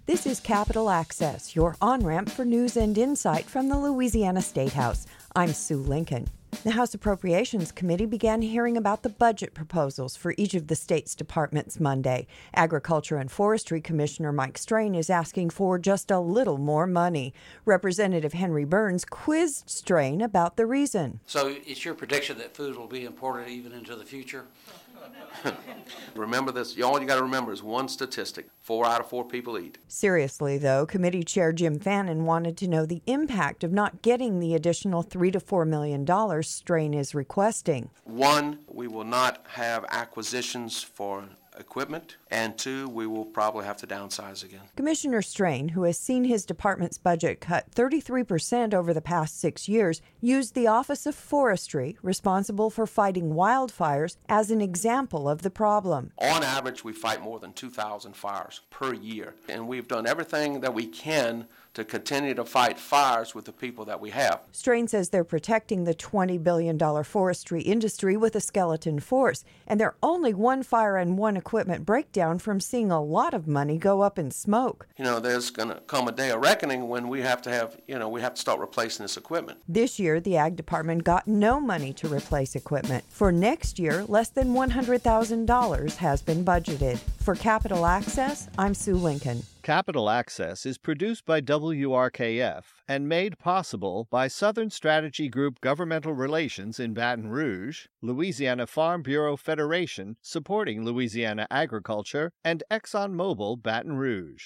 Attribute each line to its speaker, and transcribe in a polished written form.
Speaker 1: This is Capital Access, your on-ramp for news and insight from the Louisiana State House. I'm Sue Lincoln. The House Appropriations Committee began hearing about the budget proposals for each of the state's departments Monday. Agriculture and Forestry Commissioner Mike Strain is asking for just a little more money. Representative Henry Burns quizzed Strain about the reason.
Speaker 2: So it's your prediction that food will be imported even into the future?
Speaker 3: Remember this, all you got to remember is one statistic: 4 out of 4 people eat.
Speaker 1: Seriously, though, Committee Chair Jim Fannin wanted to know the impact of not getting the additional $3 to $4 million Strain is requesting.
Speaker 3: 1, we will not have acquisitions for equipment, and 2, we will probably have to downsize again.
Speaker 1: Commissioner Strain, who has seen his department's budget cut 33% over the past 6 years, used the Office of Forestry, responsible for fighting wildfires, as an example of the problem.
Speaker 3: On average, we fight more than 2,000 fires per year, and we've done everything that we can to continue to fight fires with the people that we have.
Speaker 1: Strain says they're protecting the $20 billion forestry industry with a skeleton force, and they're only one fire and one equipment breakdown from seeing a lot of money go up in smoke.
Speaker 3: There's going to come a day of reckoning when we have to start replacing this equipment.
Speaker 1: This year, the Ag Department got no money to replace equipment. For next year, less than $100,000 has been budgeted. For Capital Access, I'm Sue Lincoln.
Speaker 4: Capital Access is produced by WRKF and made possible by Southern Strategy Group Governmental Relations in Baton Rouge, Louisiana Farm Bureau Federation supporting Louisiana agriculture, and ExxonMobil Baton Rouge.